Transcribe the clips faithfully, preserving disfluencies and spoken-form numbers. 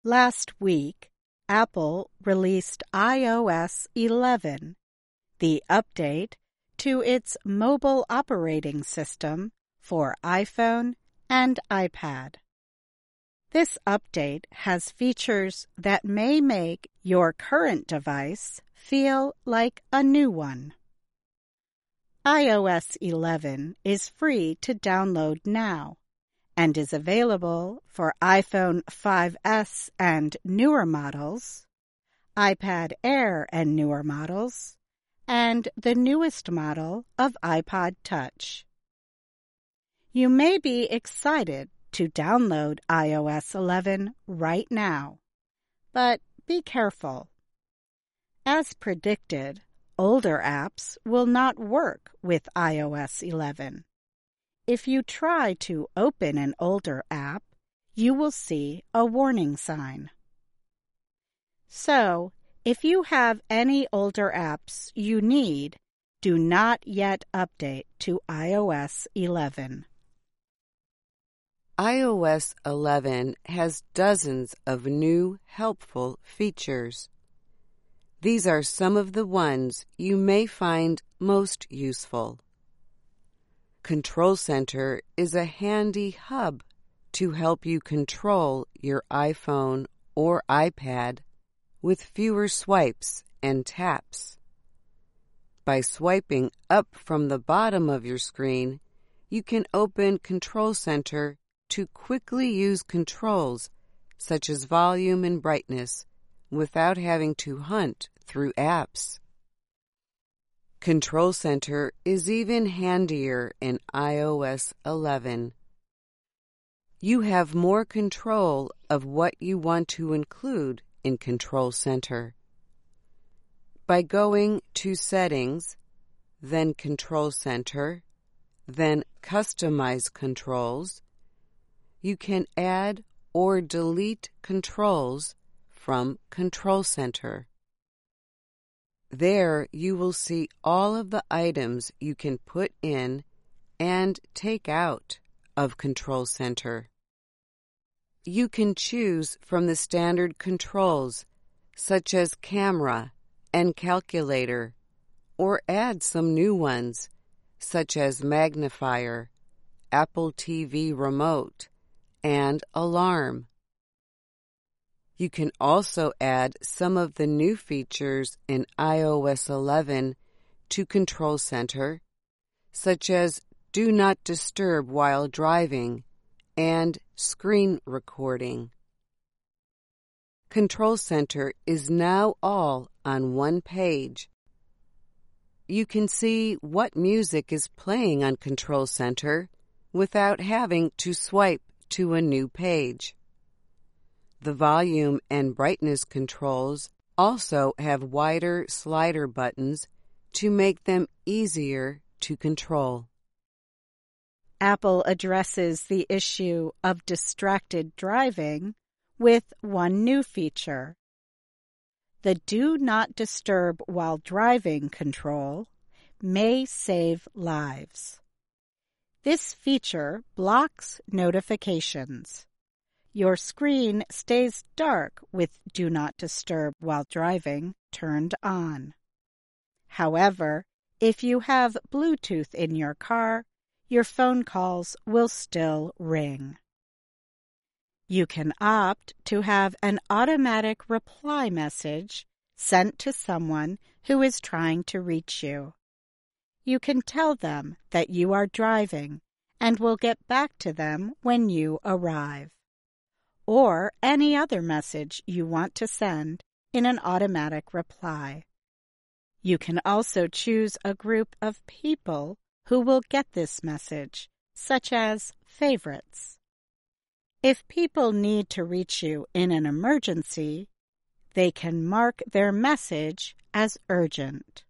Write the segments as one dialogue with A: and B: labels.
A: Last week, Apple released i O S eleven, the update to its mobile operating system for iPhone and iPad. This update has features that may make your current device feel like a new one. i O S eleven is free to download now and is available for iPhone five S and newer models, iPad Air and newer models, and the newest model of iPod Touch. You may be excited to download i O S eleven right now, but be careful. As predicted, older apps will not work with i O S eleven. If you try to open an older app, you will see a warning sign. So, if you have any older apps you need, do not yet update to i O S eleven.
B: i O S eleven has dozens of new helpful features. These are some of the ones you may find most useful. Control Center is a handy hub to help you control your iPhone or iPad with fewer swipes and taps. By swiping up from the bottom of your screen, you can open Control Center to quickly use controls such as volume and brightness without having to hunt through apps. Control Center is even handier in i O S eleven. You have more control of what you want to include in Control Center. By going to Settings, then Control Center, then Customize Controls, you can add or delete controls from Control Center. There you will see all of the items you can put in and take out of Control Center. You can choose from the standard controls such as camera and calculator, or add some new ones such as magnifier, Apple T V remote, and alarm. You can also add some of the new features in i O S eleven to Control Center, such as Do Not Disturb while driving and screen recording. Control Center is now all on one page. You can see what music is playing on Control Center without having to swipe to a new page. The volume and brightness controls also have wider slider buttons to make them easier to control.
A: Apple addresses the issue of distracted driving with one new feature. The Do Not Disturb While Driving control may save lives. This feature blocks notifications. Your screen stays dark with Do Not Disturb While Driving turned on. However, if you have Bluetooth in your car, your phone calls will still ring. You can opt to have an automatic reply message sent to someone who is trying to reach you. You can tell them that you are driving and will get back to them when you arrive, or any other message you want to send in an automatic reply. You can also choose a group of people who will get this message, such as favorites. If people need to reach you in an emergency, they can mark their message as urgent.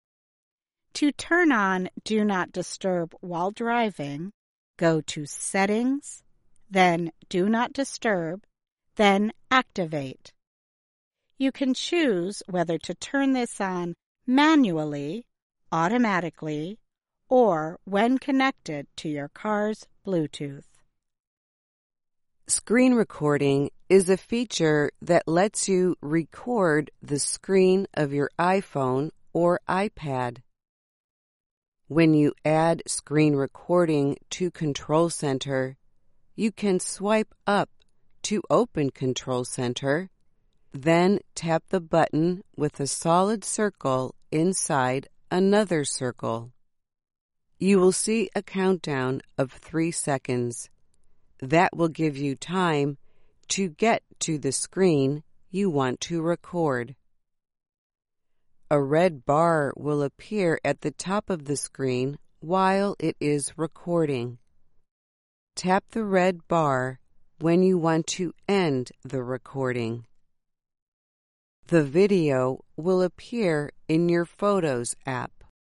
A: To turn on Do Not Disturb while driving, go to Settings, then Do Not Disturb, then Activate. You can choose whether to turn this on manually, automatically, or when connected to your car's Bluetooth.
B: Screen recording is a feature that lets you record the screen of your iPhone or iPad. When you add screen recording to Control Center, you can swipe up to open Control Center, then tap the button with a solid circle inside another circle. You will see a countdown of three seconds. That will give you time to get to the screen you want to record. A red bar will appear at the top of the screen while it is recording. Tap the red bar when you want to end the recording. The video will appear in your Photos app.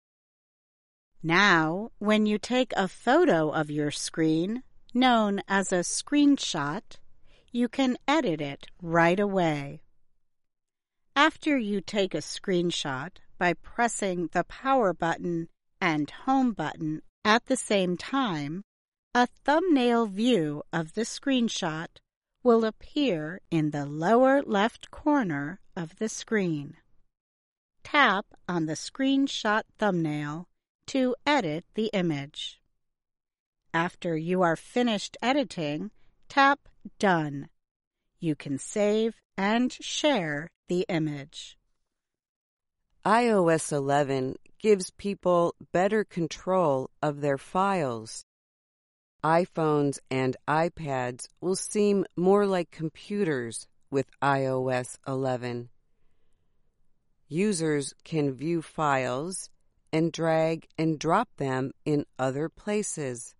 A: Now, when you take a photo of your screen, known as a screenshot, you can edit it right away. After you take a screenshot by pressing the power button and home button at the same time, a thumbnail view of the screenshot will appear in the lower left corner of the screen. Tap on the screenshot thumbnail to edit the image. After you are finished editing, tap Done. You can save and share the image.
B: i O S eleven gives people better control of their files. iPhones and iPads will seem more like computers with i O S eleven. Users can view files and drag and drop them in other places.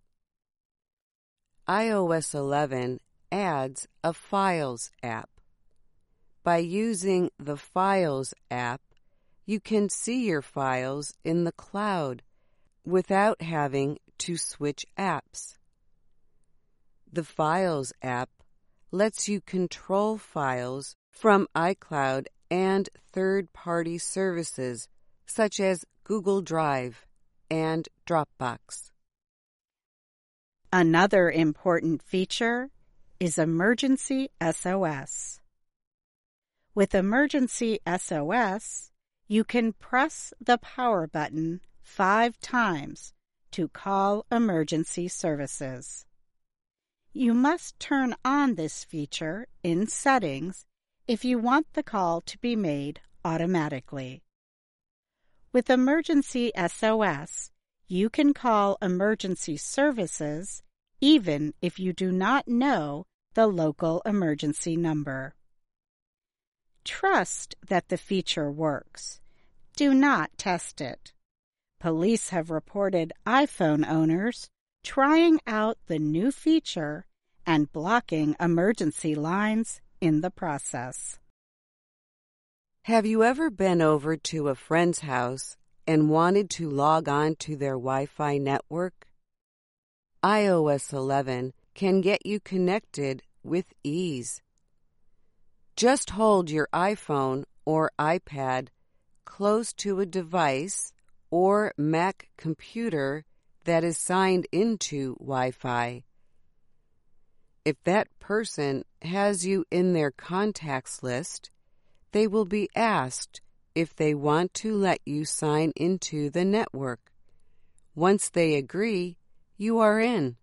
B: i O S eleven adds a Files app. By using the Files app, you can see your files in the cloud without having to switch apps. The Files app lets you control files from iCloud and third-party services such as Google Drive and Dropbox.
A: Another important feature is Emergency S O S. With Emergency S O S, you can press the power button five times to call emergency services. You must turn on this feature in Settings if you want the call to be made automatically. With Emergency S O S, you can call emergency services even if you do not know the local emergency number. Trust that the feature works. Do not test it. Police have reported iPhone owners trying out the new feature and blocking emergency lines in the process.
B: Have you ever been over to a friend's house and wanted to log on to their Wi-Fi network? i O S eleven can get you connected with ease. Just hold your iPhone or iPad close to a device or Mac computer that is signed into Wi-Fi. If that person has you in their contacts list, they will be asked if they want to let you sign into the network. Once they agree, you are in.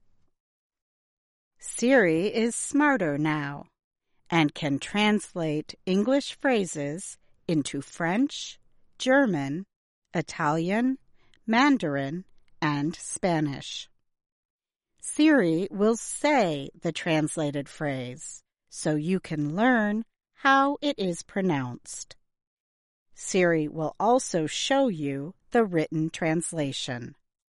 A: Siri is smarter now and can translate English phrases into French, German, Italian, Mandarin, and Spanish. Siri will say the translated phrase so you can learn how it is pronounced. Siri will also show you the written translation.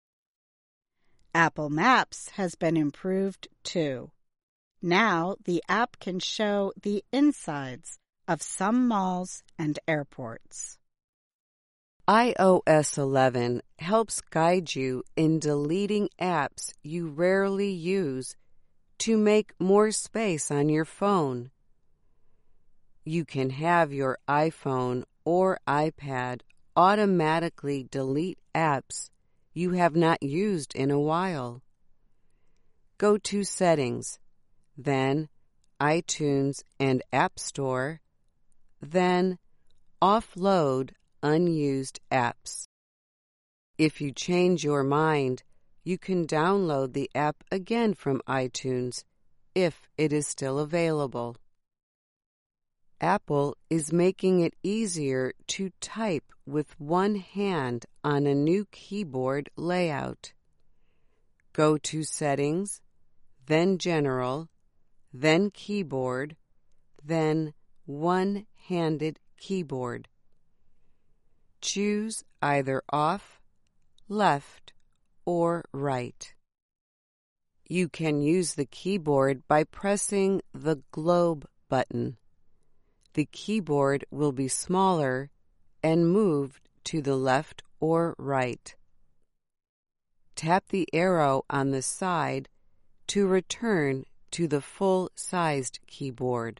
A: Apple Maps has been improved too. Now the app can show the insides of some malls and airports.
B: i O S eleven helps guide you in deleting apps you rarely use to make more space on your phone. You can have your iPhone or iPad automatically delete apps you have not used in a while. Go to Settings, then iTunes and App Store, then offload unused apps. If you change your mind, you can download the app again from iTunes if it is still available. Apple is making it easier to type with one hand on a new keyboard layout. Go to Settings, then General, then Keyboard, then One-Handed Keyboard. Choose either off, left, or right. You can use the keyboard by pressing the globe button. The keyboard will be smaller and moved to the left or right. Tap the arrow on the side to return to the full-sized keyboard.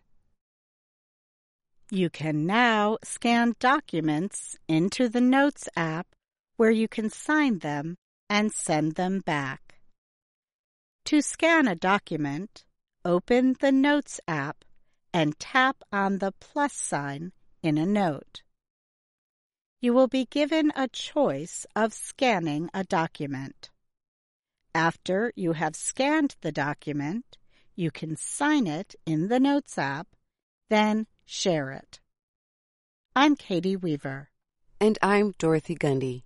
A: You can now scan documents into the Notes app where you can sign them and send them back. To scan a document, open the Notes app and tap on the plus sign in a note. You will be given a choice of scanning a document. After you have scanned the document, you can sign it in the Notes app, then share it. I'm Katie Weaver.
B: And I'm Dorothy Gundy.